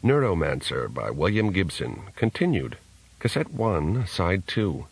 Neuromancer by William Gibson, continued. Cassette 1, Side 2.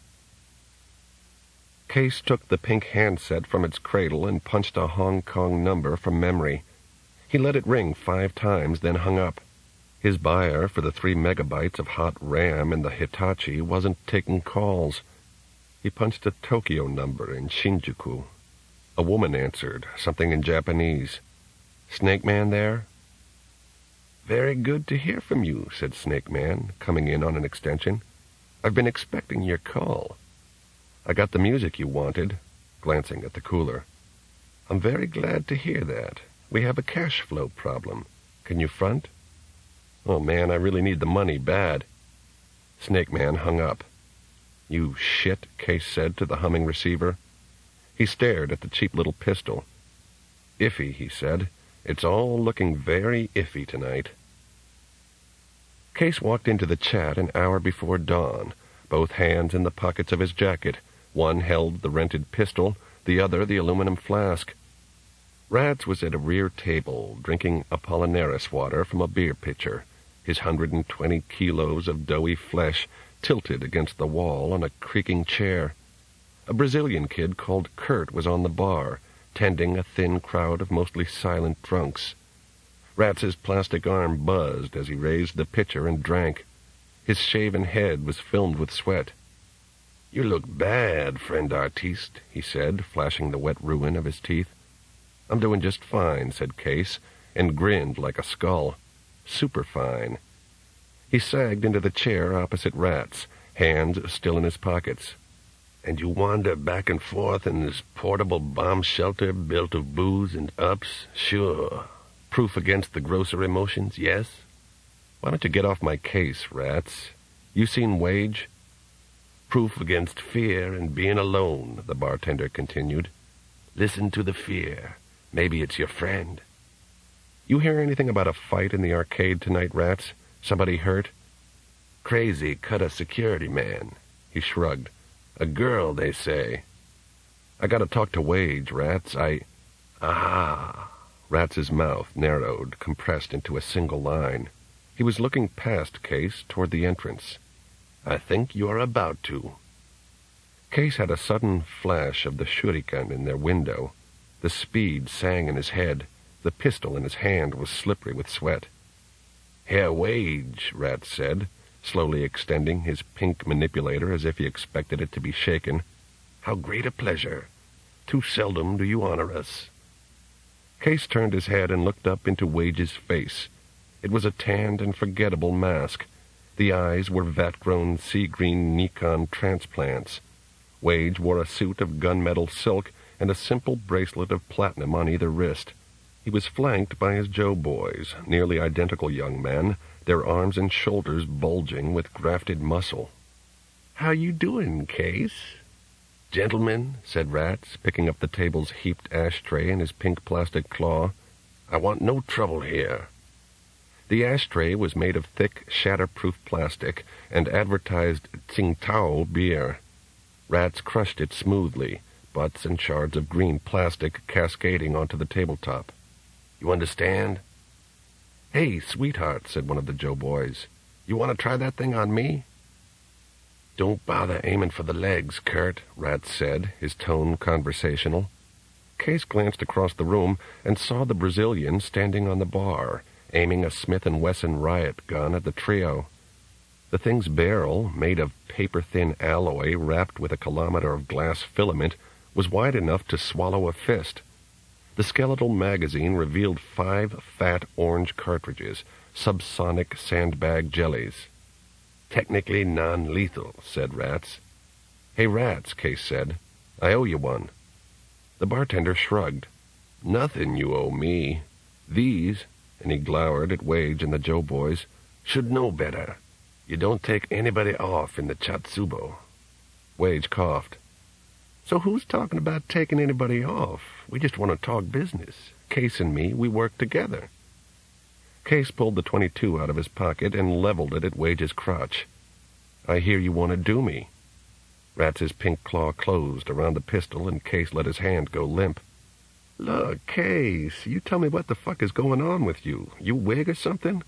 Case took the pink handset from its cradle and punched a Hong Kong number from memory. He let it ring 5 times, then hung up. His buyer for the 3 megabytes of hot RAM in the Hitachi wasn't taking calls. He punched a Tokyo number in Shinjuku. A woman answered, something in Japanese. "Snake Man there?" "Very good to hear from you," said Snake Man, coming in on an extension. "I've been expecting your call." "I got the music you wanted," glancing at the cooler. "I'm very glad to hear that. We have a cash flow problem. Can you front?" "Oh, man, I really need the money bad." Snake Man hung up. "You shit," Case said to the humming receiver. He stared at the cheap little pistol. "Iffy," he said. "It's all looking very iffy tonight." Case walked into the chat an hour before dawn, both hands in the pockets of his jacket. One held the rented pistol, the other the aluminum flask. Rats was at a rear table, drinking Apollinaris water from a beer pitcher, his 120 kilos of doughy flesh tilted against the wall on a creaking chair. A Brazilian kid called Kurt was on the bar, tending a thin crowd of mostly silent drunks. Rats's plastic arm buzzed as he raised the pitcher and drank. His shaven head was filmed with sweat. "You look bad, friend artiste," he said, flashing the wet ruin of his teeth. "I'm doing just fine," said Case, and grinned like a skull. "Super fine." He sagged into the chair opposite Rats, hands still in his pockets. "And you wander back and forth in this portable bomb shelter built of booze and ups? Sure. Proof against the grosser emotions, yes? Why don't you get off my case, Rats? You seen Wage?" "Proof against fear and being alone," the bartender continued. "Listen to the fear. Maybe it's your friend." "You hear anything about a fight in the arcade tonight, Rats? Somebody hurt?" "Crazy cut a security man." He shrugged. "A girl, they say." "I gotta talk to Wage, Rats. Aha!" Rats's mouth narrowed, compressed into a single line. He was looking past Case toward the entrance. "I think you're about to." Case had a sudden flash of the shuriken in their window. The speed sang in his head. The pistol in his hand was slippery with sweat. "Herr Wage," Rats said, slowly extending his pink manipulator as if he expected it to be shaken. "How great a pleasure. Too seldom do you honor us." Case turned his head and looked up into Wage's face. It was a tanned and forgettable mask. The eyes were vat-grown sea-green Nikon transplants. Wage wore a suit of gunmetal silk and a simple bracelet of platinum on either wrist. He was flanked by his Joe-boys, nearly identical young men, their arms and shoulders bulging with grafted muscle. "How you doing, Case?" "Gentlemen," said Rats, picking up the table's heaped ashtray in his pink plastic claw, "I want no trouble here." The ashtray was made of thick, shatterproof plastic and advertised Tsingtao beer. Rats crushed it smoothly, butts and shards of green plastic cascading onto the tabletop. "You understand?" "Hey, sweetheart," said one of the Joe-boys. "You want to try that thing on me?" "Don't bother aiming for the legs, Kurt," Rats said, his tone conversational. Case glanced across the room and saw the Brazilian standing on the bar, aiming a Smith & Wesson riot gun at the trio. The thing's barrel, made of paper-thin alloy wrapped with a kilometer of glass filament, was wide enough to swallow a fist. The skeletal magazine revealed 5 fat orange cartridges, subsonic sandbag jellies. "Technically non-lethal," said Rats. "Hey, Rats," Case said. "I owe you one." The bartender shrugged. "Nothing you owe me. These," and he glowered at Wage and the Joe-boys, "should know better. You don't take anybody off in the Chatsubo." Wage coughed. "So who's talking about taking anybody off? We just want to talk business. Case and me, we work together." Case pulled the .22 out of his pocket and leveled it at Wage's crotch. "I hear you want to do me." Rats's pink claw closed around the pistol, and Case let his hand go limp. "Look, Case, you tell me what the fuck is going on with you. You wig or something?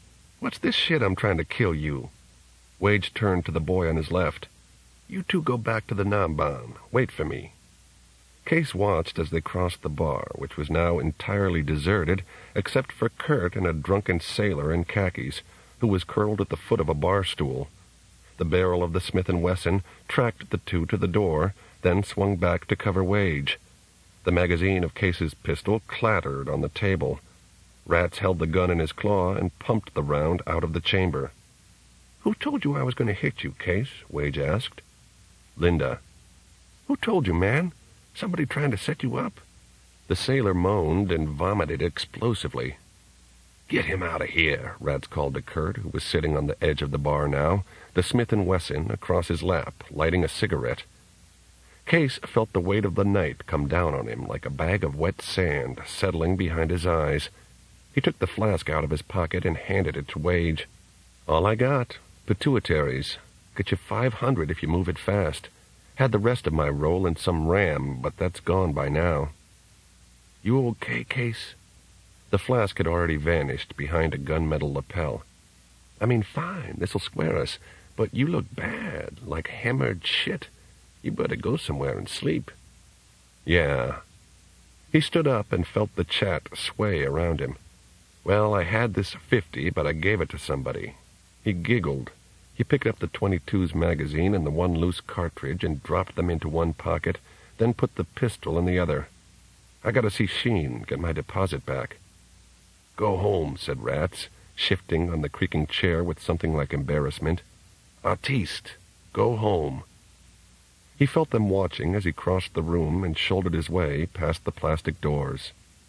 What's this shit I'm trying to kill you? Wage turned to the boy on his left. You two go back to the Namban. Wait for me. Case watched as they crossed the bar, which was now entirely deserted except for Kurt and a drunken sailor in khakis, who was curled at the foot of a bar stool. The barrel of the Smith & Wesson tracked the two to the door, then swung back to cover Wage. The magazine of Case's pistol clattered on the table. Rats held the gun in his claw and pumped the round out of the chamber. "Who told you I was going to hit you, Case?" Wage asked. "Linda." "Who told you, man? Somebody trying to set you up?" The sailor moaned and vomited explosively. "Get him out of here," Rats called to Kurt, who was sitting on the edge of the bar now, the Smith & Wesson across his lap, lighting a cigarette. Case felt the weight of the night come down on him like a bag of wet sand settling behind his eyes. He took the flask out of his pocket and handed it to Wage. "All I got. Pituitaries. Get you 500 if you move it fast. Had the rest of my roll in some ram, but that's gone by now." "You okay, Case?" The flask had already vanished behind a gunmetal lapel. "I mean, fine, this'll square us, but you look bad, like hammered shit. You better go somewhere and sleep." "Yeah." He stood up and felt the chat sway around him. "Well, I had this 50, but I gave it to somebody." He giggled. He picked up the .22's magazine and the one loose cartridge and dropped them into one pocket, then put the pistol in the other. "I gotta see Sheen, get my deposit back." "Go home," said Rats, shifting on the creaking chair with something like embarrassment. "Artiste, go home." He felt them watching as he crossed the room and shouldered his way past the plastic doors.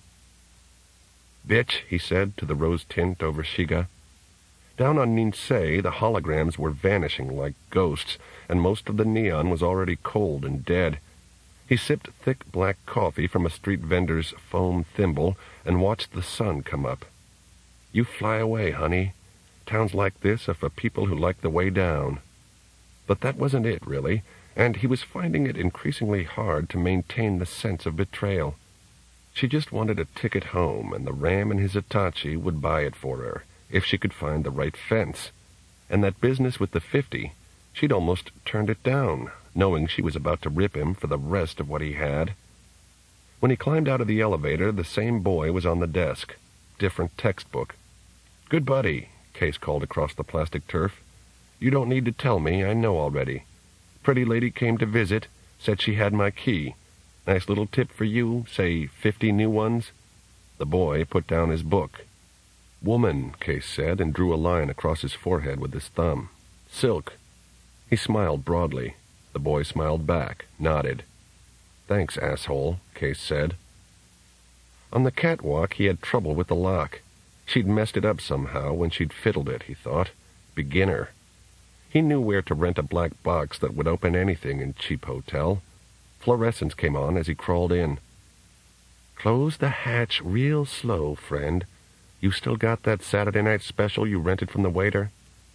"Bitch," he said to the rose tint over Shiga. Down on Ninsei, the holograms were vanishing like ghosts, and most of the neon was already cold and dead. He sipped thick black coffee from a street vendor's foam thimble and watched the sun come up. "You fly away, honey. Towns like this are for people who like the way down." But that wasn't it, really, and he was finding it increasingly hard to maintain the sense of betrayal. She just wanted a ticket home, and the ram in his Hitachi would buy it for her, if she could find the right fence. And that business with the 50, she'd almost turned it down, knowing she was about to rip him for the rest of what he had. When he climbed out of the elevator, the same boy was on the desk. Different textbook. "Good buddy," Case called across the plastic turf. "You don't need to tell me, I know already. Pretty lady came to visit, said she had my key. Nice little tip for you, say 50 new ones." The boy put down his book. "Woman," Case said, and drew a line across his forehead with his thumb. "Silk." He smiled broadly. The boy smiled back, nodded. "Thanks, asshole," Case said. On the catwalk, he had trouble with the lock. She'd messed it up somehow when she'd fiddled it, he thought. Beginner. He knew where to rent a black box that would open anything in cheap hotel. Fluorescence came on as he crawled in. "Close the hatch real slow, friend. You still got that Saturday night special you rented from the waiter?"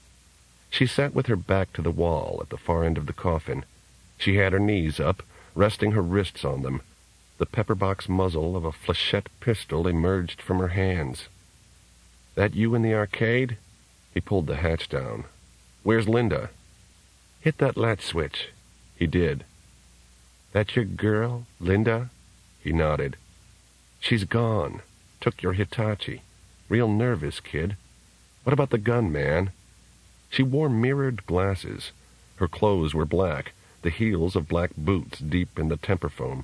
She sat with her back to the wall at the far end of the coffin. She had her knees up, resting her wrists on them. The pepperbox muzzle of a flechette pistol emerged from her hands. "That you in the arcade?" He pulled the hatch down. "Where's Linda?" "Hit that latch switch." He did. "That your girl, Linda?" He nodded. "She's gone. Took your Hitachi. Real nervous, kid. What about the gun, man?" She wore mirrored glasses. Her clothes were black, the heels of black boots deep in the temper foam.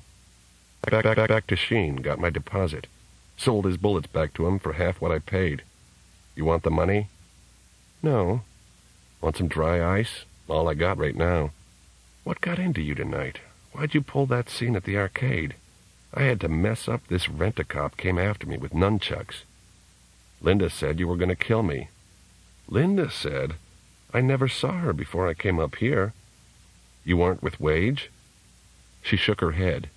Back to Sheen, got my deposit. Sold his bullets back to him for half what I paid. You want the money?" "No." "Want some dry ice? All I got right now." "What got into you tonight? Why'd you pull that scene at the arcade? I had to mess up this rent-a-cop came after me with nunchucks." "Linda said you were going to kill me." "Linda said? I never saw her before I came up here." "You weren't with Wage?" She shook her head.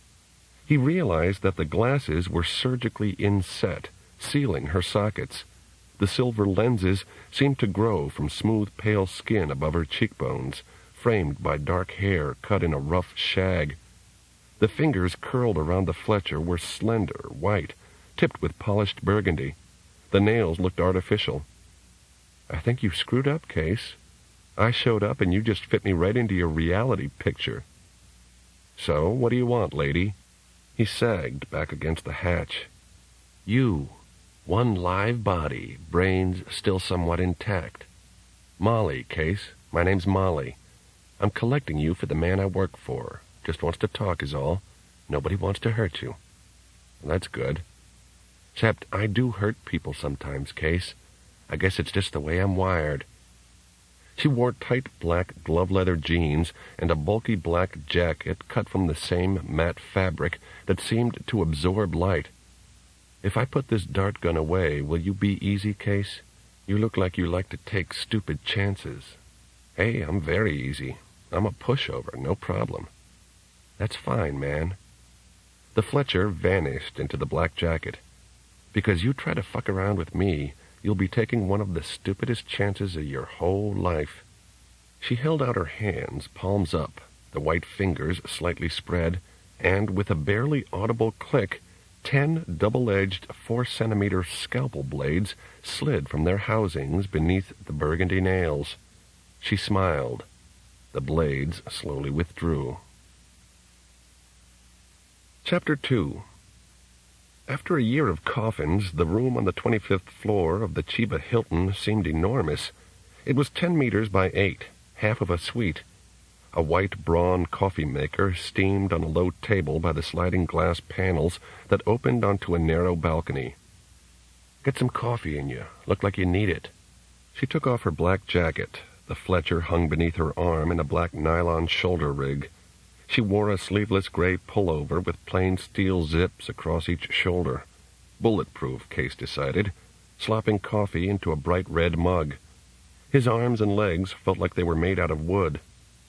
He realized that the glasses were surgically inset, sealing her sockets. The silver lenses seemed to grow from smooth, pale skin above her cheekbones, framed by dark hair cut in a rough shag. The fingers curled around the Fletcher were slender, white, tipped with polished burgundy. The nails looked artificial. I think you've screwed up, Case. I showed up and you just fit me right into your reality picture. So, what do you want, lady? He sagged back against the hatch. You. One live body, brains still somewhat intact. Molly, Case. My name's Molly. I'm collecting you for the man I work for. Just wants to talk is all. Nobody wants to hurt you. That's good. Except I do hurt people sometimes, Case. I guess it's just the way I'm wired. She wore tight black glove-leather jeans and a bulky black jacket cut from the same matte fabric that seemed to absorb light. If I put this dart gun away, will you be easy, Case? You look like you like to take stupid chances. Hey, I'm very easy. I'm a pushover, no problem. That's fine, man. The Fletcher vanished into the black jacket. Because you try to fuck around with me, you'll be taking one of the stupidest chances of your whole life. She held out her hands, palms up, the white fingers slightly spread, and with a barely audible click, 10 double-edged 4-centimeter scalpel blades slid from their housings beneath the burgundy nails. She smiled. The blades slowly withdrew. Chapter 2. After a year of coffins, the room on the 25th floor of the Chiba Hilton seemed enormous. It was 10 meters by 8, half of a suite. A white brawn coffee maker steamed on a low table by the sliding glass panels that opened onto a narrow balcony. Get some coffee in you. Look like you need it. She took off her black jacket. The Fletcher hung beneath her arm in a black nylon shoulder rig. She wore a sleeveless gray pullover with plain steel zips across each shoulder. Bulletproof, Case decided, slopping coffee into a bright red mug. His arms and legs felt like they were made out of wood.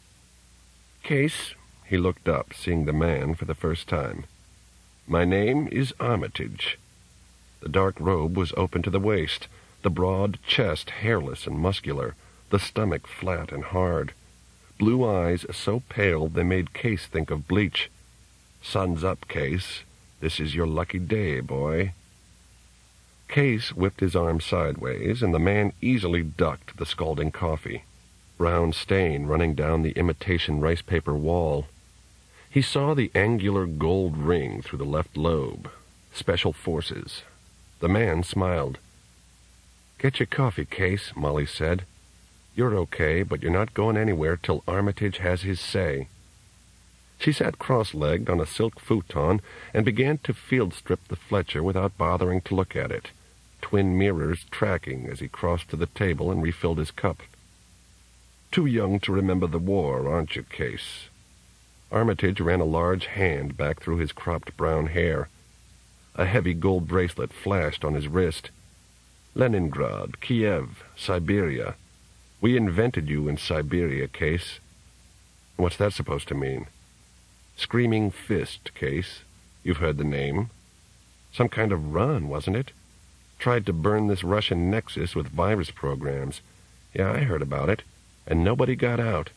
Case, he looked up, seeing the man for the first time. My name is Armitage. The dark robe was open to the waist, the broad chest hairless and muscular, the stomach flat and hard. Blue eyes so pale they made Case think of bleach. Sun's up, Case. This is your lucky day, boy. Case whipped his arm sideways, and the man easily ducked the scalding coffee. Brown stain running down the imitation rice paper wall. He saw the angular gold ring through the left lobe. Special Forces. The man smiled. Get your coffee, Case, Molly said. You're okay, but you're not going anywhere till Armitage has his say. She sat cross-legged on a silk futon and began to field-strip the Fletcher without bothering to look at it, twin mirrors tracking as he crossed to the table and refilled his cup. Too young to remember the war, aren't you, Case? Armitage ran a large hand back through his cropped brown hair. A heavy gold bracelet flashed on his wrist. Leningrad, Kiev, Siberia. We invented you in Siberia, Case. What's that supposed to mean? Screaming Fist, Case. You've heard the name. Some kind of run, wasn't it? Tried to burn this Russian nexus with virus programs. Yeah, I heard about it. And nobody got out.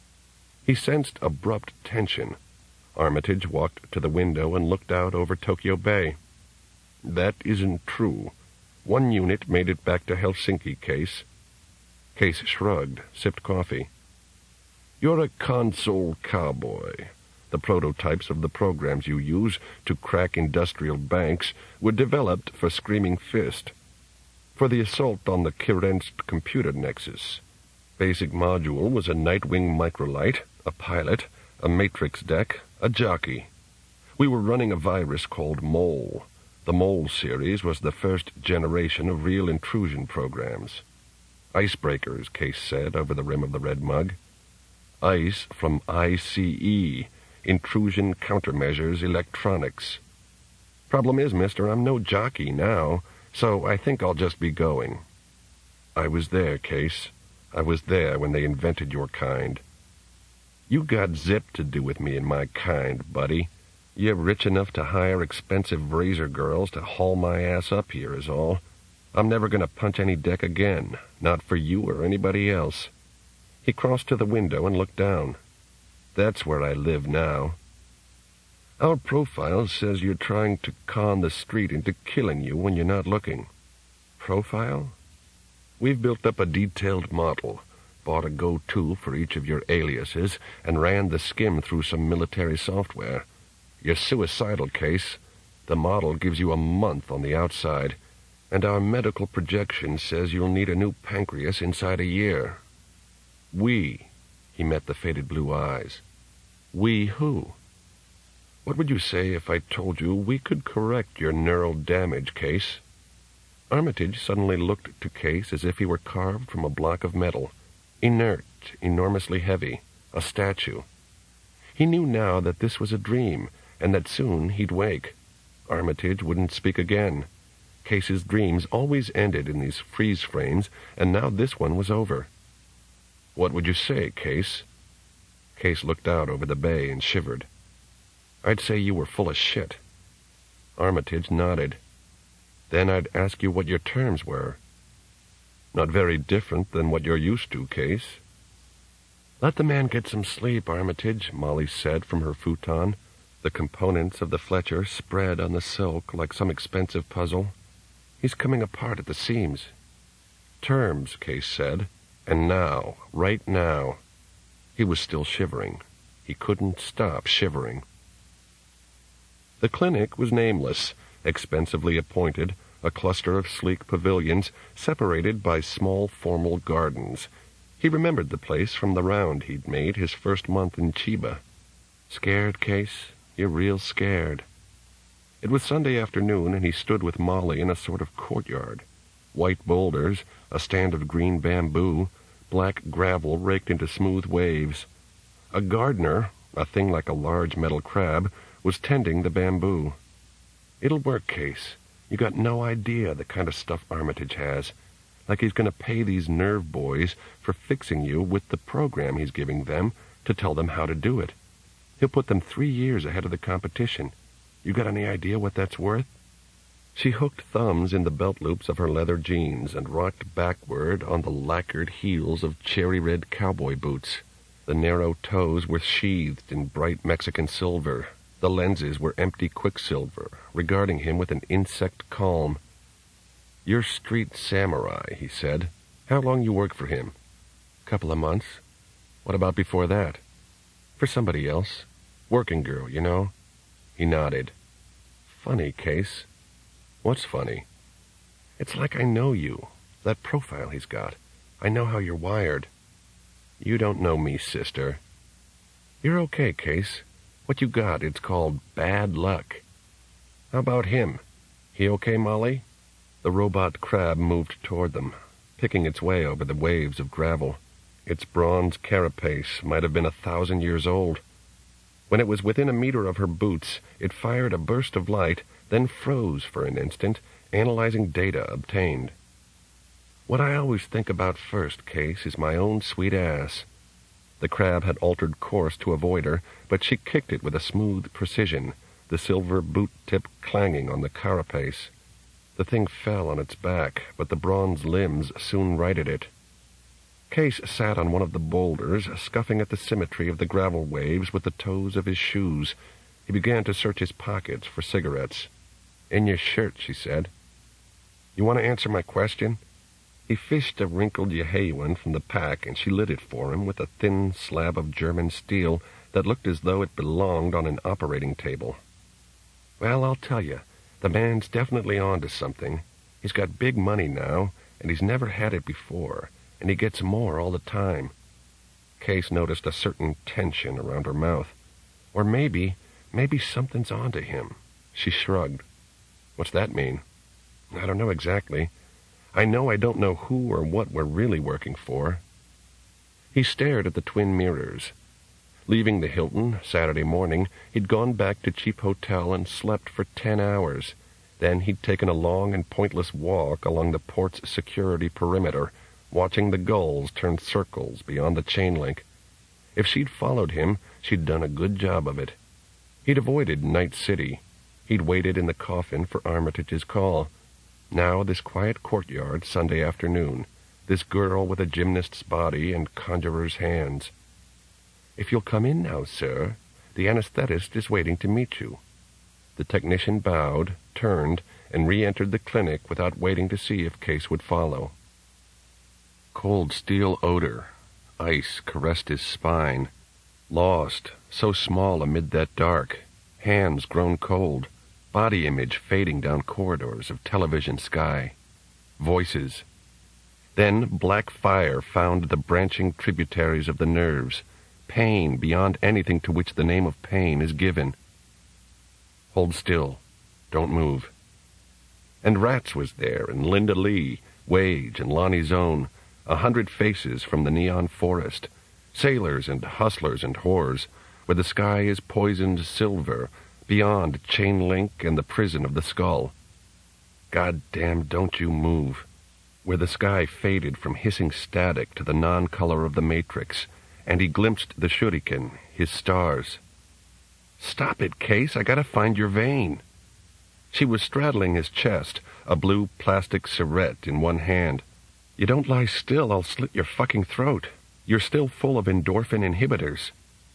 He sensed abrupt tension. Armitage walked to the window and looked out over Tokyo Bay. That isn't true. One unit made it back to Helsinki, Case. Case shrugged, sipped coffee. You're a console cowboy. The prototypes of the programs you use to crack industrial banks were developed for Screaming Fist. For the assault on the Kirensk computer nexus. Basic module was a Nightwing microlight, a pilot, a matrix deck, a jockey. We were running a virus called Mole. The Mole series was the first generation of real intrusion programs. Icebreakers, Case said over the rim of the red mug. ICE from ICE, Intrusion Countermeasures Electronics. Problem is, mister, I'm no jockey now, so I think I'll just be going. I was there, Case. I was there when they invented your kind. You got zip to do with me and my kind, buddy. You're rich enough to hire expensive razor girls to haul my ass up here is all. I'm never going to punch any deck again, not for you or anybody else. He crossed to the window and looked down. That's where I live now. Our profile says you're trying to con the street into killing you when you're not looking. Profile? We've built up a detailed model, bought a go-to for each of your aliases, and ran the skim through some military software. Your suicidal case, the model gives you a month on the outside, and our medical projection says you'll need a new pancreas inside a year. We, he met the faded blue eyes. We who? What would you say if I told you we could correct your neural damage, Case? Armitage suddenly looked to Case as if he were carved from a block of metal, inert, enormously heavy, a statue. He knew now that this was a dream, and that soon he'd wake. Armitage wouldn't speak again. Case's dreams always ended in these freeze frames, and now this one was over. What would you say, Case? Case looked out over the bay and shivered. I'd say you were full of shit. Armitage nodded. Then I'd ask you what your terms were. Not very different than what you're used to, Case. Let the man get some sleep, Armitage, Molly said from her futon. The components of the Fletcher spread on the silk like some expensive puzzle. He's coming apart at the seams. Terms, Case said. And now, right now. He was still shivering. He couldn't stop shivering. The clinic was nameless, expensively appointed, a cluster of sleek pavilions separated by small formal gardens. He remembered the place from the round he'd made his first month in Chiba. Scared, Case? You're real scared. It was Sunday afternoon, and he stood with Molly in a sort of courtyard. White boulders, a stand of green bamboo, black gravel raked into smooth waves. A gardener, a thing like a large metal crab, was tending the bamboo. It'll work, Case. You got no idea the kind of stuff Armitage has. Like he's going to pay these nerve boys for fixing you with the program he's giving them to tell them how to do it. He'll put them 3 years ahead of the competition. You got any idea what that's worth? She hooked thumbs in the belt loops of her leather jeans and rocked backward on the lacquered heels of cherry-red cowboy boots. The narrow toes were sheathed in bright Mexican silver. The lenses were empty quicksilver, regarding him with an insect calm. You're street samurai, he said. How long you work for him? Couple of months. What about before that? For somebody else. Working girl, you know. He nodded. Funny, Case. What's funny? It's like I know you. That profile he's got. I know how you're wired. You don't know me, sister. You're okay, Case. What you got, it's called bad luck. How about him? He okay, Molly? The robot crab moved toward them, picking its way over the waves of gravel. Its bronze carapace might have been 1,000 years old. When it was within a meter of her boots, it fired a burst of light, then froze for an instant, analyzing data obtained. What I always think about first, Case, is my own sweet ass. The crab had altered course to avoid her, but she kicked it with a smooth precision, the silver boot tip clanging on the carapace. The thing fell on its back, but the bronze limbs soon righted it. Case sat on one of the boulders, scuffing at the symmetry of the gravel waves with the toes of his shoes. He began to search his pockets for cigarettes. In your shirt, she said. You want to answer my question? He fished a wrinkled Yehawan from the pack, and she lit it for him with a thin slab of German steel that looked as though it belonged on an operating table. Well, I'll tell you, the man's definitely on to something. He's got big money now, and he's never had it before, and he gets more all the time. Case noticed a certain tension around her mouth. Or maybe something's on to him. She shrugged. What's that mean? I don't know exactly. I know I don't know who or what we're really working for. He stared at the twin mirrors. Leaving the Hilton Saturday morning, he'd gone back to cheap hotel and slept for 10 hours. Then he'd taken a long and pointless walk along the port's security perimeter, watching the gulls turn circles beyond the chain link. If she'd followed him, she'd done a good job of it. He'd avoided Night City. He'd waited in the coffin for Armitage's call. Now this quiet courtyard Sunday afternoon, this girl with a gymnast's body and conjurer's hands. If you'll come in now, sir, the anesthetist is waiting to meet you. The technician bowed, turned, and re-entered the clinic without waiting to see if Case would follow. cold steel odor. Ice caressed his spine. Lost, so small amid that dark. Hands grown cold. Body image fading down corridors of television sky. Voices. Then black fire found the branching tributaries of the nerves. Pain beyond anything to which the name of pain is given. Hold still. Don't move. And Rats was there, and Linda Lee, Wage, and Lonnie Zone, 100 faces from the neon forest, sailors and hustlers and whores, where the sky is poisoned silver, beyond chain link and the prison of the skull. God damn, don't you move. Where the sky faded from hissing static to the non-color of the matrix, and he glimpsed the shuriken, his stars. Stop it, Case, I gotta find your vein. She was straddling his chest, a blue plastic cigarette in one hand. You don't lie still, I'll slit your fucking throat. You're still full of endorphin inhibitors.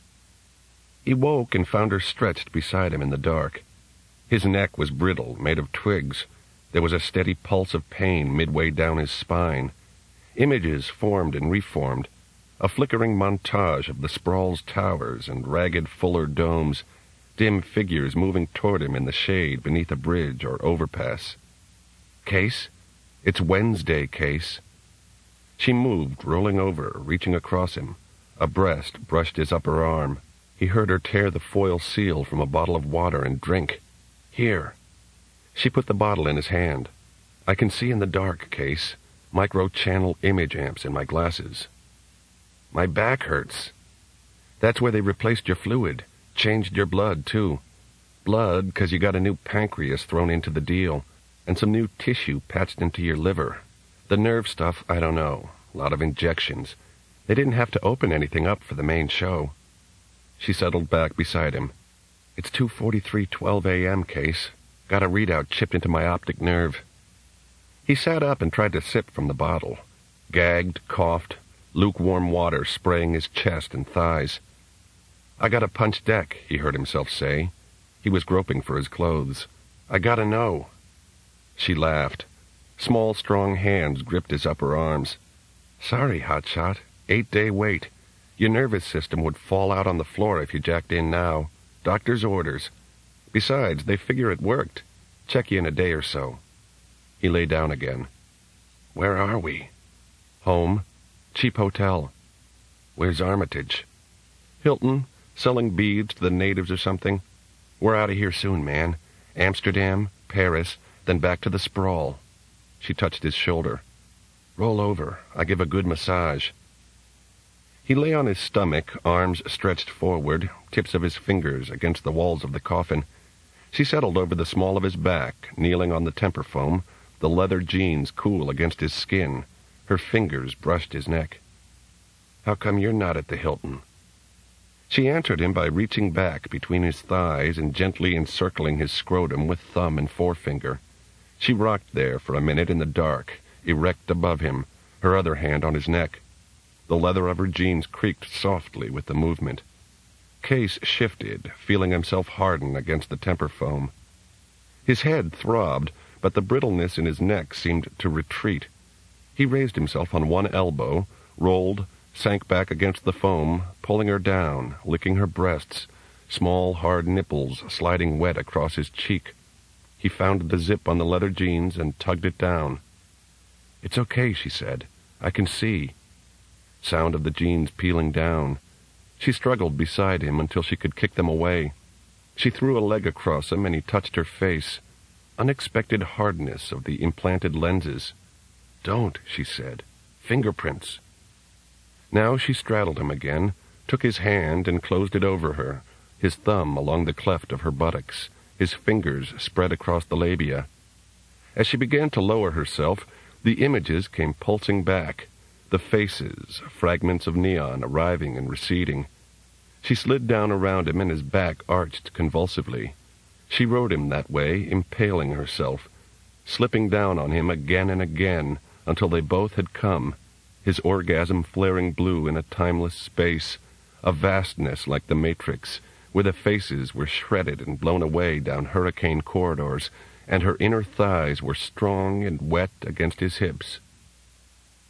He woke and found her stretched beside him in the dark. His neck was brittle, made of twigs. There was a steady pulse of pain midway down his spine. Images formed and reformed, a flickering montage of the sprawl's towers and ragged fuller domes, dim figures moving toward him in the shade beneath a bridge or overpass. Case? It's Wednesday, Case. She moved, rolling over, reaching across him. A breast brushed his upper arm. He heard her tear the foil seal from a bottle of water and drink. Here. She put the bottle in his hand. I can see in the dark, Case. Micro-channel image amps in my glasses. My back hurts. That's where they replaced your fluid. Changed your blood, too. Blood, 'cause you got a new pancreas thrown into the deal, and some new tissue patched into your liver. The nerve stuff, I don't know. A lot of injections. They didn't have to open anything up for the main show. She settled back beside him. It's 2:43:12 a.m., Case. Got a readout chipped into my optic nerve. He sat up and tried to sip from the bottle. Gagged, coughed, lukewarm water spraying his chest and thighs. I gotta punch deck, he heard himself say. He was groping for his clothes. I gotta know. She laughed. Small, strong hands gripped his upper arms. Sorry, hotshot. 8-day wait. Your nervous system would fall out on the floor if you jacked in now. Doctor's orders. Besides, they figure it worked. Check you in a day or so. He lay down again. Where are we? Home. Cheap hotel. Where's Armitage? Hilton. Selling beads to the natives or something. We're out of here soon, man. Amsterdam, Paris, then back to the sprawl. She touched his shoulder. Roll over. I give a good massage. He lay on his stomach, arms stretched forward, tips of his fingers against the walls of the coffin. She settled over the small of his back, kneeling on the temper foam, the leather jeans cool against his skin. Her fingers brushed his neck. How come you're not at the Hilton? She answered him by reaching back between his thighs and gently encircling his scrotum with thumb and forefinger. She rocked there for a minute in the dark, erect above him, her other hand on his neck. The leather of her jeans creaked softly with the movement. Case shifted, feeling himself harden against the temper foam. His head throbbed, but the brittleness in his neck seemed to retreat. He raised himself on one elbow, rolled, sank back against the foam, pulling her down, licking her breasts, small, hard nipples sliding wet across his cheek. He found the zip on the leather jeans and tugged it down. It's okay, she said. I can see. Sound of the jeans peeling down. She struggled beside him until she could kick them away. She threw a leg across him and he touched her face. Unexpected hardness of the implanted lenses. Don't, she said. Fingerprints. Now she straddled him again, took his hand and closed it over her, his thumb along the cleft of her buttocks, his fingers spread across the labia. As she began to lower herself, the images came pulsing back, the faces, fragments of neon arriving and receding. She slid down around him and his back arched convulsively. She rode him that way, impaling herself, slipping down on him again and again until they both had come, his orgasm flaring blue in a timeless space, a vastness like the Matrix, where the faces were shredded and blown away down hurricane corridors, and her inner thighs were strong and wet against his hips.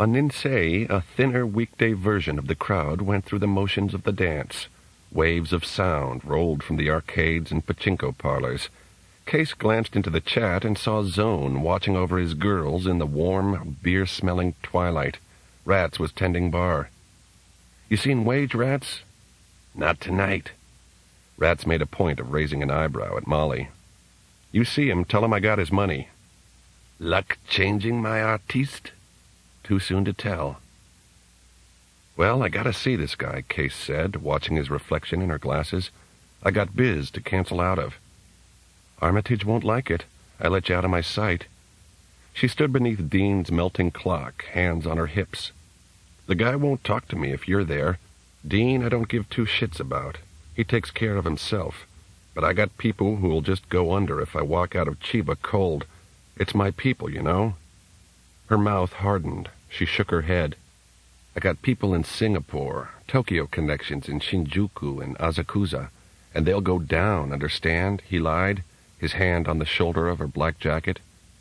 On Ninsei, a thinner weekday version of the crowd went through the motions of the dance. Waves of sound rolled from the arcades and pachinko parlors. Case glanced into the chat and saw Zone watching over his girls in the warm, beer-smelling twilight. Rats was tending bar. "You seen Wage, Rats?" "Not tonight." Rats made a point of raising an eyebrow at Molly. "You see him, tell him I got his money." "Luck changing, my artiste?" "Too soon to tell." "Well, I gotta see this guy," Case said, watching his reflection in her glasses. "I got biz to cancel out of." "Armitage won't like it. I let you out of my sight." She stood beneath Dean's melting clock, hands on her hips. "The guy won't talk to me if you're there. Dean I don't give two shits about. He takes care of himself. But I got people who'll just go under if I walk out of Chiba cold. It's my people, you know." Her mouth hardened. She shook her head. "I got people in Singapore, Tokyo connections in Shinjuku and Asakusa, and they'll go down, understand?" He lied, his hand on the shoulder of her black jacket.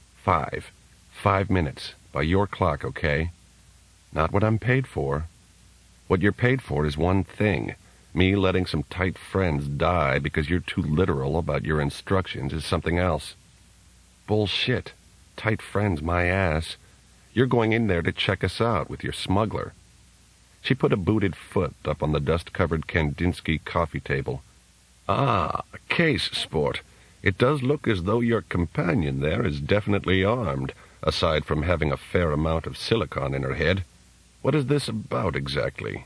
5 minutes, by your clock, okay? "Not what I'm paid for." "What you're paid for is one thing. Me letting some tight friends die because you're too literal about your instructions is something else." "Bullshit. Tight friends, my ass. You're going in there to check us out with your smuggler." She put a booted foot up on the dust-covered Kandinsky coffee table. "Ah, Case, sport. It does look as though your companion there is definitely armed, aside from having a fair amount of silicon in her head. What is this about exactly?"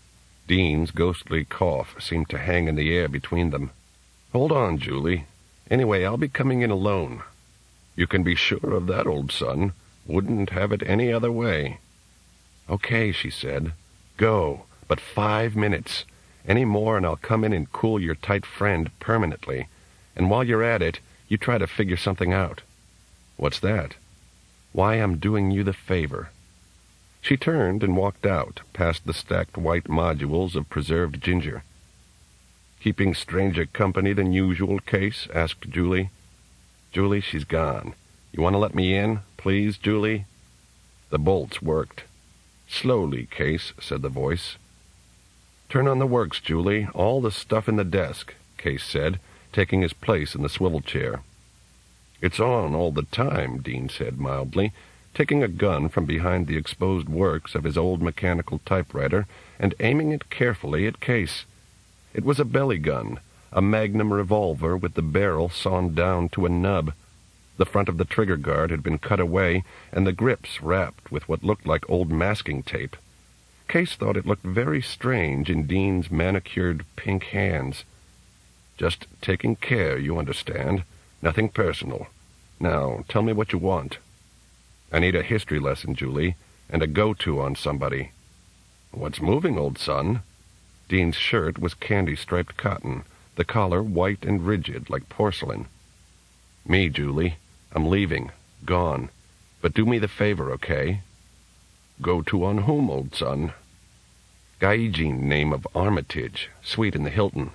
Dean's ghostly cough seemed to hang in the air between them. "Hold on, Julie. Anyway, I'll be coming in alone." "You can be sure of that, old son. Wouldn't have it any other way." "Okay," she said. "Go, but 5 minutes. Any more and I'll come in and cool your tight friend permanently. And while you're at it, you try to figure something out." "What's that?" "Why I'm doing you the favor." She turned and walked out, past the stacked white modules of preserved ginger. "Keeping stranger company than usual, Case?" asked Julie. "Julie, she's gone. You want to let me in, please, Julie?" The bolts worked. "Slowly, Case," said the voice. "Turn on the works, Julie. All the stuff in the desk," Case said, taking his place in the swivel chair. "It's on all the time," Dean said mildly, taking a gun from behind the exposed works of his old mechanical typewriter and aiming it carefully at Case. It was a belly gun, a Magnum revolver with the barrel sawn down to a nub. The front of the trigger guard had been cut away, and the grips wrapped with what looked like old masking tape. Case thought it looked very strange in Dean's manicured pink hands. "Just taking care, you understand. Nothing personal. Now, tell me what you want." "I need a history lesson, Julie, and a go-to on somebody." "What's moving, old son?" Dean's shirt was candy-striped cotton, the collar white and rigid like porcelain. "Me, Julie. I'm leaving. Gone. But do me the favor, okay?" "Go-to on whom, old son?" "Gaijin name of Armitage, suite in the Hilton."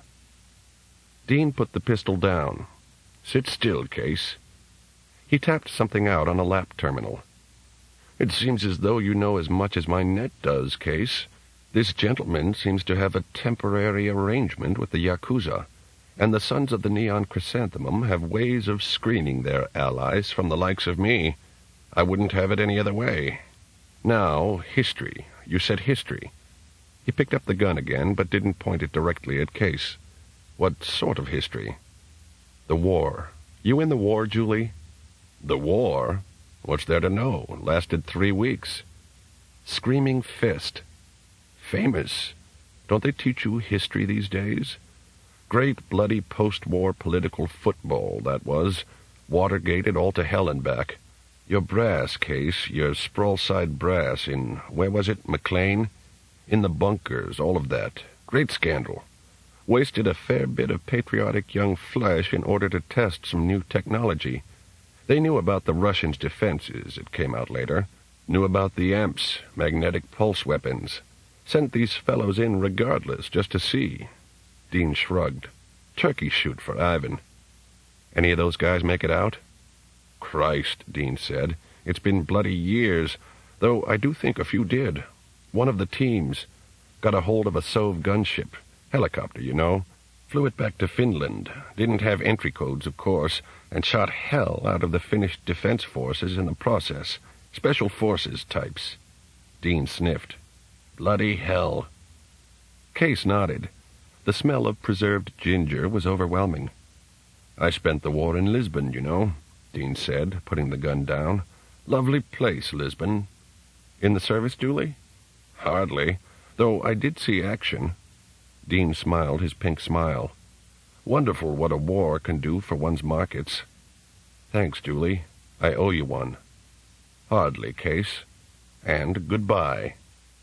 Dean put the pistol down. "Sit still, Case." He tapped something out on a lap terminal. "It seems as though you know as much as my net does, Case. This gentleman seems to have a temporary arrangement with the Yakuza, and the Sons of the Neon Chrysanthemum have ways of screening their allies from the likes of me. I wouldn't have it any other way. Now, history. You said history." He picked up the gun again, but didn't point it directly at Case. "What sort of history?" "The war. You in the war, Julie?" "The war? What's there to know? Lasted 3 weeks. Screaming Fist. Famous. Don't they teach you history these days? Great bloody post-war political football, that was. Watergated all to hell and back. Your brass, Case, your Sprawlside brass in, where was it, McLean? In the bunkers, all of that. Great scandal. Wasted a fair bit of patriotic young flesh in order to test some new technology. They knew about the Russians' defenses, it came out later. Knew about the AMPs, magnetic pulse weapons. Sent these fellows in regardless, just to see." Dean shrugged. "Turkey shoot for Ivan." "Any of those guys make it out?" "Christ," Dean said. "It's been bloody years. Though I do think a few did. One of the teams got a hold of a Sov gunship. Helicopter, you know. Flew it back to Finland. Didn't have entry codes, of course, and shot hell out of the Finnish defense forces in the process. Special forces types. Dean sniffed. Bloody hell. Case nodded. The smell of preserved ginger was overwhelming. I spent the war in Lisbon, you know, Dean said, putting the gun down. Lovely place, Lisbon. In the service, Julie? Hardly, though I did see action. Dean smiled his pink smile. Wonderful what a war can do for one's markets. Thanks, Julie. I owe you one. Hardly, Case. And goodbye.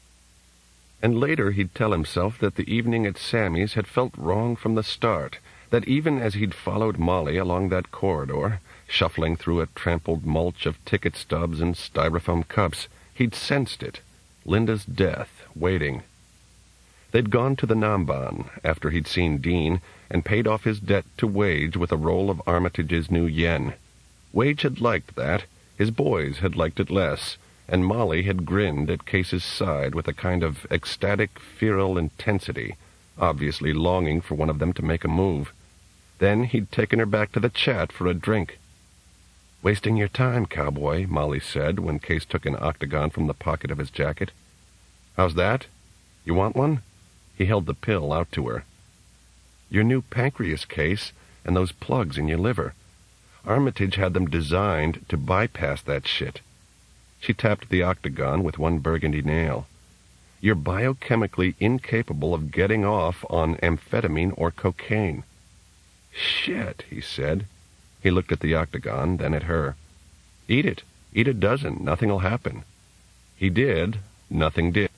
And later he'd tell himself that the evening at Sammy's had felt wrong from the start, that even as he'd followed Molly along that corridor, shuffling through a trampled mulch of ticket stubs and styrofoam cups, he'd sensed it, Linda's death, waiting. They'd gone to the Namban after he'd seen Dean and paid off his debt to Wage with a roll of Armitage's new yen. Wage had liked that, his boys had liked it less, and Molly had grinned at Case's side with a kind of ecstatic, feral intensity, obviously longing for one of them to make a move. Then he'd taken her back to the chat for a drink. "Wasting your time, cowboy," Molly said when Case took an octagon from the pocket of his jacket. "How's that? You want one?" He held the pill out to her. "Your new pancreas, Case, and those plugs in your liver. Armitage had them designed to bypass that shit." She tapped the octagon with one burgundy nail. "You're biochemically incapable of getting off on amphetamine or cocaine." "Shit," he said. He looked at the octagon, then at her. "Eat it. Eat a dozen. Nothing'll happen." He did. Nothing did.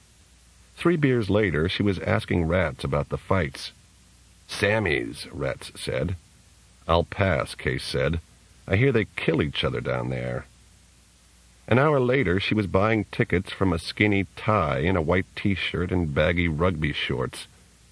3 beers later, she was asking Rats about the fights. "Sammy's," Rats said. "I'll pass," Case said. "I hear they kill each other down there." An hour later, she was buying tickets from a skinny tie in a white T-shirt and baggy rugby shorts.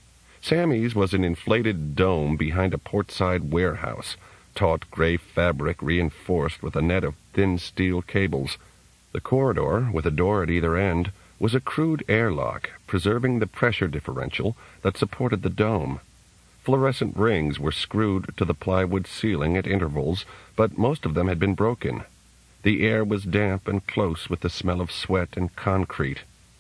Sammy's was an inflated dome behind a portside warehouse, taut gray fabric reinforced with a net of thin steel cables. The corridor, with a door at either end, was a crude airlock, preserving the pressure differential that supported the dome. Fluorescent rings were screwed to the plywood ceiling at intervals, but most of them had been broken. The air was damp and close with the smell of sweat and concrete.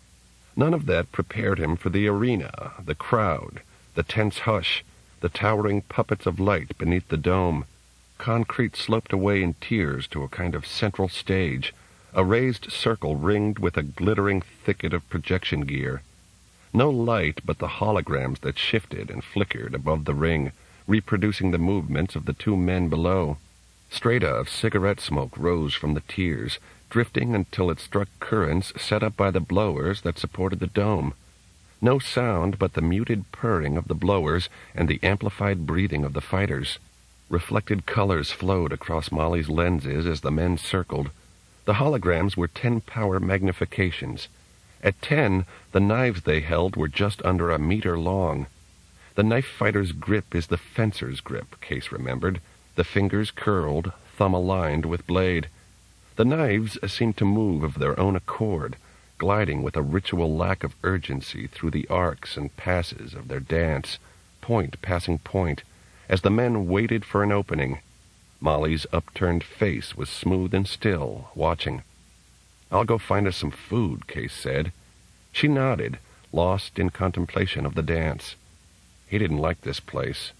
None of that prepared him for the arena, the crowd, the tense hush, the towering puppets of light beneath the dome. Concrete sloped away in tiers to a kind of central stage, a raised circle ringed with a glittering thicket of projection gear. No light but the holograms that shifted and flickered above the ring, reproducing the movements of the 2 men below. Strata of cigarette smoke rose from the tiers, drifting until it struck currents set up by the blowers that supported the dome. No sound but the muted purring of the blowers and the amplified breathing of the fighters. Reflected colors flowed across Molly's lenses as the men circled. The holograms were 10-power magnifications. At 10, the knives they held were just under a meter long. The knife fighter's grip is the fencer's grip, Case remembered. The fingers curled, thumb aligned with blade. The knives seemed to move of their own accord, gliding with a ritual lack of urgency through the arcs and passes of their dance, point passing point, as the men waited for an opening. Molly's upturned face was smooth and still, watching. "I'll go find us some food," Case said. She nodded, lost in contemplation of the dance. He didn't like this place.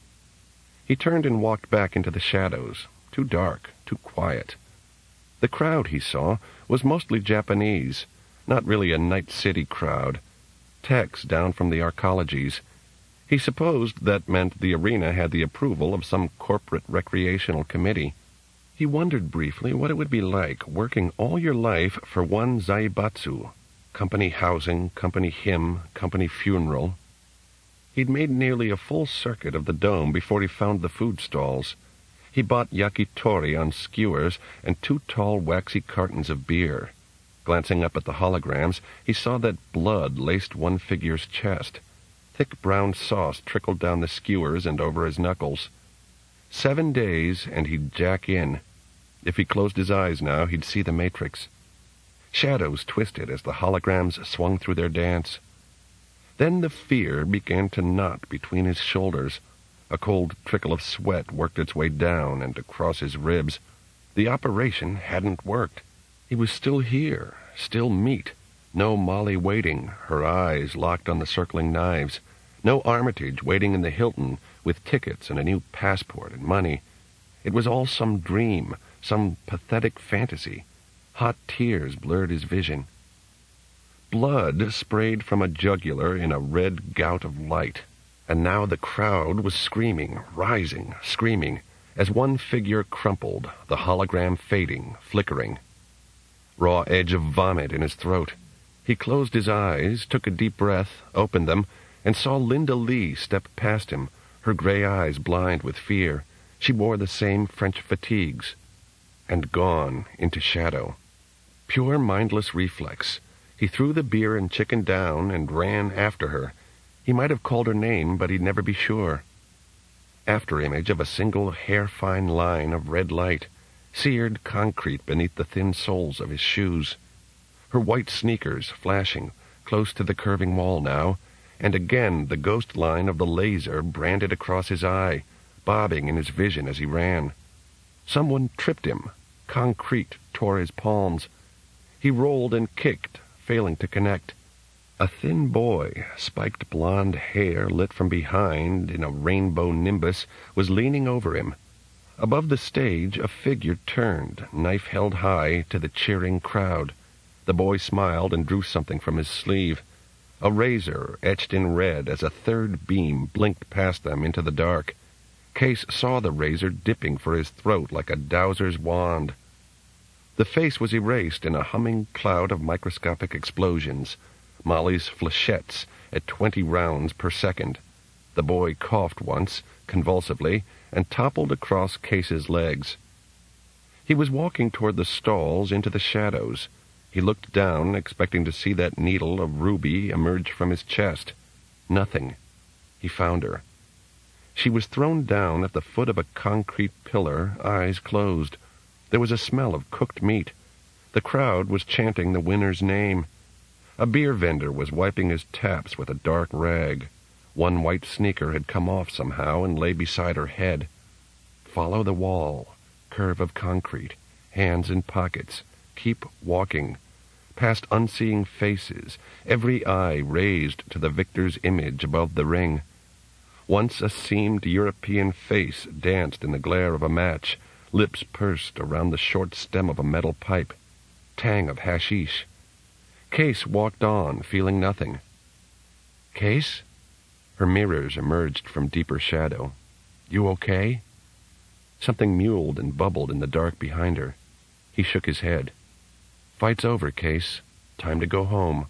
He turned and walked back into the shadows. Too dark, too quiet. The crowd he saw was mostly Japanese, not really a Night City crowd. Techs down from the arcologies. He supposed that meant the arena had the approval of some corporate recreational committee. He wondered briefly what it would be like working all your life for one zaibatsu, company housing, company hymn, company funeral. He'd made nearly a full circuit of the dome before he found the food stalls. He bought yakitori on skewers and 2 tall waxy cartons of beer. Glancing up at the holograms, he saw that blood laced one figure's chest. Thick brown sauce trickled down the skewers and over his knuckles. 7 days, and he'd jack in. If he closed his eyes now, he'd see the Matrix. Shadows twisted as the holograms swung through their dance. Then the fear began to knot between his shoulders. A cold trickle of sweat worked its way down and across his ribs. The operation hadn't worked. He was still here, still meat. No Molly waiting, her eyes locked on the circling knives. No Armitage waiting in the Hilton with tickets and a new passport and money. It was all some dream, some pathetic fantasy. Hot tears blurred his vision. Blood sprayed from a jugular in a red gout of light. And now the crowd was screaming, rising, screaming, as one figure crumpled, the hologram fading, flickering. Raw edge of vomit in his throat. He closed his eyes, took a deep breath, opened them, and saw Linda Lee step past him, her gray eyes blind with fear. She wore the same French fatigues. And gone into shadow. Pure mindless reflex. He threw the beer and chicken down and ran after her. He might have called her name, but he'd never be sure. Afterimage of a single hair-fine line of red light, seared concrete beneath the thin soles of his shoes. Her white sneakers flashing, close to the curving wall now, and again the ghost line of the laser branded across his eye, bobbing in his vision as he ran. Someone tripped him. Concrete tore his palms. He rolled and kicked, failing to connect. A thin boy, spiked blonde hair lit from behind in a rainbow nimbus, was leaning over him. Above the stage, a figure turned, knife held high, to the cheering crowd. The boy smiled and drew something from his sleeve. A razor etched in red as a third beam blinked past them into the dark. Case saw the razor dipping for his throat like a dowser's wand. The face was erased in a humming cloud of microscopic explosions. Molly's flechettes at 20 rounds per second. The boy coughed once, convulsively, and toppled across Case's legs. He was walking toward the stalls into the shadows. He looked down, expecting to see that needle of ruby emerge from his chest. Nothing. He found her. She was thrown down at the foot of a concrete pillar, eyes closed. There was a smell of cooked meat. The crowd was chanting the winner's name. A beer vendor was wiping his taps with a dark rag. One white sneaker had come off somehow and lay beside her head. Follow the wall. Curve of concrete. Hands in pockets. Keep walking. Past unseeing faces, every eye raised to the victor's image above the ring. Once a seamed European face danced in the glare of a match, lips pursed around the short stem of a metal pipe. Tang of hashish. Case walked on, feeling nothing. Case? Her mirrors emerged from deeper shadow. You okay? Something mewled and bubbled in the dark behind her. He shook his head. Fight's over, Case. Time to go home.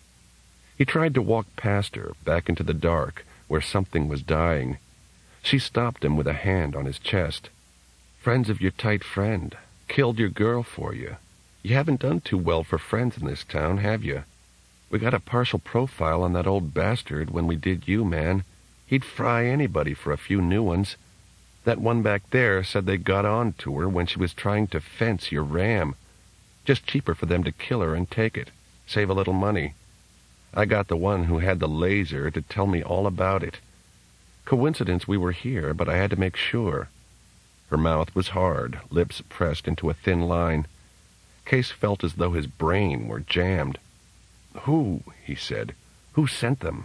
He tried to walk past her, back into the dark, where something was dying. She stopped him with a hand on his chest. Friends of your tight friend. Killed your girl for you. You haven't done too well for friends in this town, have you? We got a partial profile on that old bastard when we did you, man. He'd fry anybody for a few new ones. That one back there said they got on to her when she was trying to fence your ram. Just cheaper for them to kill her and take it. Save a little money. I got the one who had the laser to tell me all about it. Coincidence we were here, but I had to make sure. Her mouth was hard, lips pressed into a thin line. Case felt as though his brain were jammed. Who? He said. Who sent them?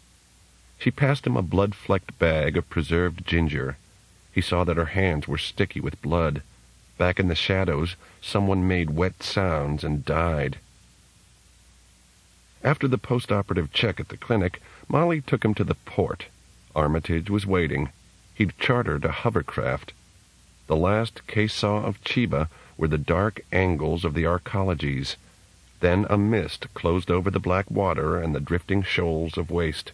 She passed him a blood-flecked bag of preserved ginger. He saw that her hands were sticky with blood. Back in the shadows, someone made wet sounds and died. After the post-operative check at the clinic, Molly took him to the port. Armitage was waiting. He'd chartered a hovercraft. The last Case saw of Chiba were the dark angles of the arcologies. Then a mist closed over the black water and the drifting shoals of waste.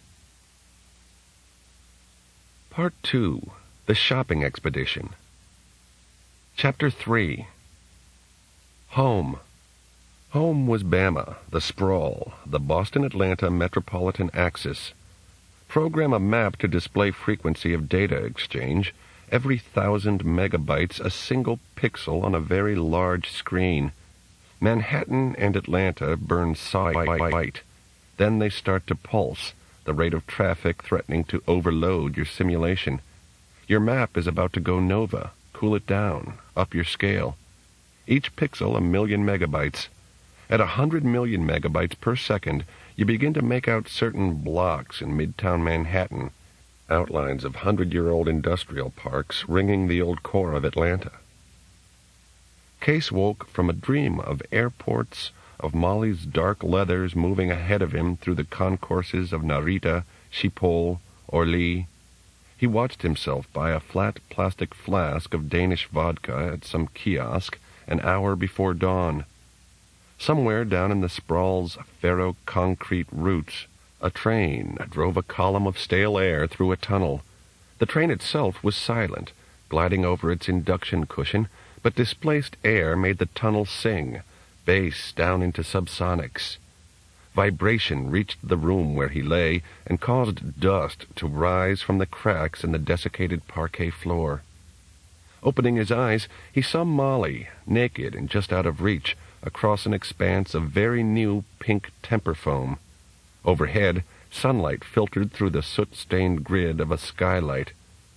Part 2. The Shopping Expedition. Chapter 3. Home. Home was Bama, the sprawl, the Boston-Atlanta metropolitan axis. Program a map to display frequency of data exchange, every 1,000 megabytes a single pixel on a very large screen. Manhattan and Atlanta burn solid white. Then they start to pulse, the rate of traffic threatening to overload your simulation. Your map is about to go nova. Cool it down, up your scale. Each pixel 1,000,000 megabytes. At 100 million megabytes per second, you begin to make out certain blocks in midtown Manhattan, outlines of 100-year-old industrial parks ringing the old core of Atlanta. Case woke from a dream of airports, of Molly's dark leathers moving ahead of him through the concourses of Narita, Schiphol, Orly. He watched himself buy a flat plastic flask of Danish vodka at some kiosk an hour before dawn. Somewhere down in the sprawl's ferro-concrete roots, a train drove a column of stale air through a tunnel. The train itself was silent, gliding over its induction cushion, but displaced air made the tunnel sing, bass down into subsonics. Vibration reached the room where he lay and caused dust to rise from the cracks in the desiccated parquet floor. Opening his eyes, he saw Molly, naked and just out of reach, across an expanse of very new pink temper foam. Overhead, sunlight filtered through the soot-stained grid of a skylight.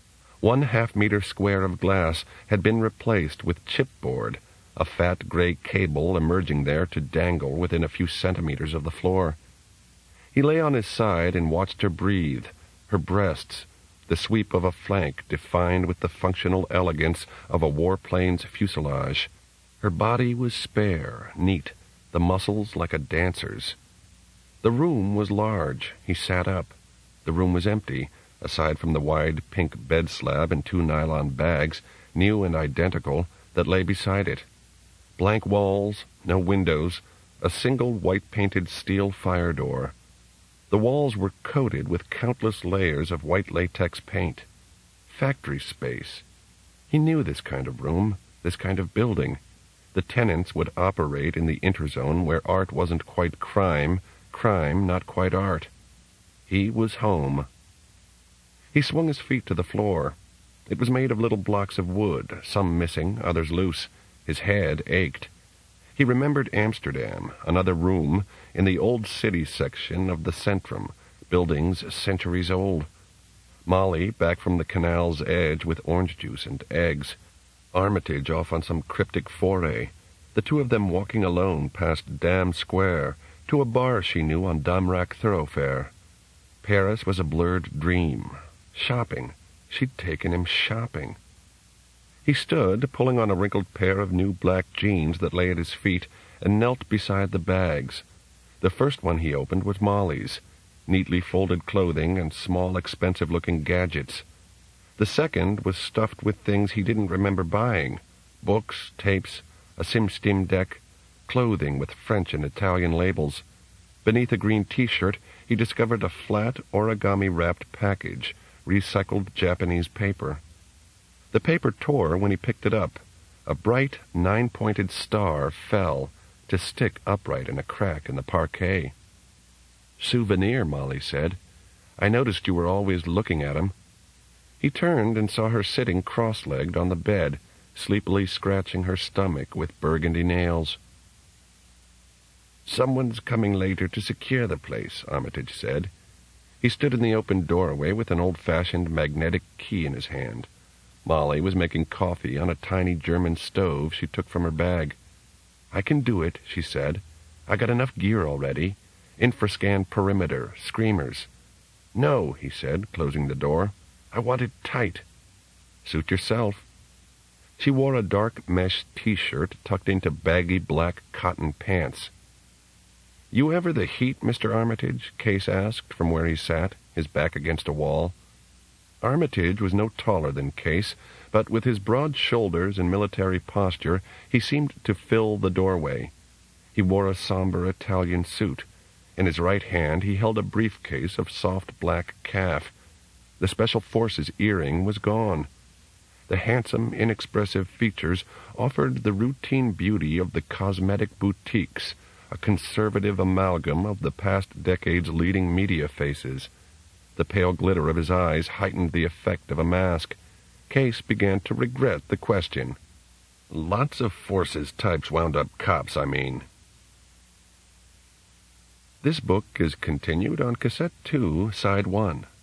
1/2 meter square of glass had been replaced with chipboard, a fat gray cable emerging there to dangle within a few centimeters of the floor. He lay on his side and watched her breathe, her breasts, the sweep of a flank defined with the functional elegance of a warplane's fuselage. Her body was spare, neat, the muscles like a dancer's. The room was large. He sat up. The room was empty, aside from the wide pink bed slab and 2 nylon bags, new and identical, that lay beside it. Blank walls, no windows, a single white-painted steel fire door. The walls were coated with countless layers of white latex paint. Factory space. He knew this kind of room, this kind of building. The tenants would operate in the interzone where art wasn't quite crime, crime not quite art. He was home. He swung his feet to the floor. It was made of little blocks of wood, some missing, others loose. His head ached. He remembered Amsterdam, another room, in the old city section of the Centrum, buildings centuries old. Molly, back from the canal's edge with orange juice and eggs. Armitage off on some cryptic foray. The two of them walking alone past Dam Square, to a bar she knew on Damrak Thoroughfare. Paris was a blurred dream. Shopping. She'd taken him shopping. He stood, pulling on a wrinkled pair of new black jeans that lay at his feet, and knelt beside the bags. The first one he opened was Molly's, neatly folded clothing and small, expensive-looking gadgets. The second was stuffed with things he didn't remember buying, books, tapes, a SimStim deck, clothing with French and Italian labels. Beneath a green T-shirt, he discovered a flat, origami-wrapped package, recycled Japanese paper. The paper tore when he picked it up. A bright, 9-pointed star fell, to stick upright in a crack in the parquet. "Souvenir," Molly said. "I noticed you were always looking at 'em." He turned and saw her sitting cross-legged on the bed, sleepily scratching her stomach with burgundy nails. "Someone's coming later to secure the place," Armitage said. He stood in the open doorway with an old-fashioned magnetic key in his hand. Molly was making coffee on a tiny German stove she took from her bag. "I can do it," she said. "I got enough gear already. Infrascan perimeter, screamers." "No," he said, closing the door. "I want it tight." "Suit yourself." She wore a dark mesh T-shirt tucked into baggy black cotton pants. "You ever the heat, Mr. Armitage?" Case asked from where he sat, his back against a wall. Armitage was no taller than Case, but with his broad shoulders and military posture, he seemed to fill the doorway. He wore a somber Italian suit. In his right hand he held a briefcase of soft black calf. The Special Forces earring was gone. The handsome, inexpressive features offered the routine beauty of the cosmetic boutiques, a conservative amalgam of the past decade's leading media faces. The pale glitter of his eyes heightened the effect of a mask. Case began to regret the question. Lots of forces types wound up cops, I mean. This book is continued on Cassette 2, Side 1.